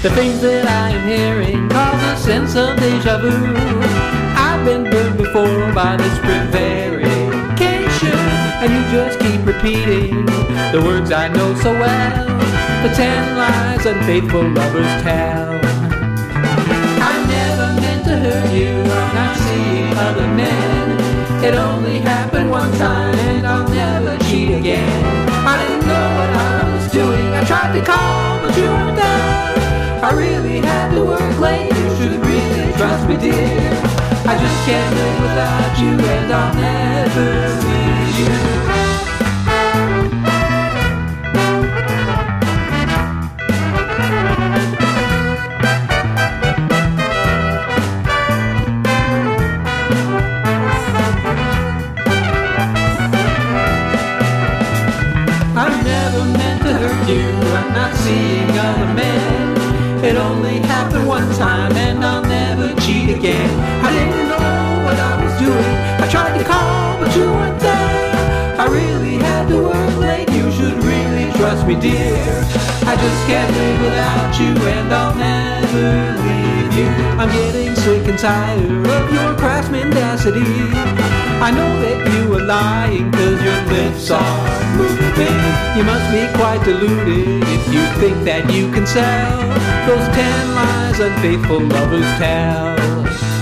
The things that I am hearing cause a sense of deja vu. I've been burned before by this prevarication, and you just keep repeating the words I know so well, the 10 lies unfaithful lovers tell. I never meant to hurt you, I'm not seeing other men. It only happened one time and I'll never cheat again. I didn't know what I was doing, I tried to call but you weren't there. I really had to work late, you should really trust me dear. I just can't live without you and I'll never leave you. I'm not seeing other men. It only happened one time and I'll never cheat again. I didn't know what I was doing, I tried to call but you weren't there. I really had to work late, you should really trust me dear. I just can't live without you and I'll never leave you. I'm getting sick and tired of your crass mendacity. I know that you are lying cause your lips are moving. You must be quite deluded if you think that you can sell those 10 lies unfaithful lovers tell.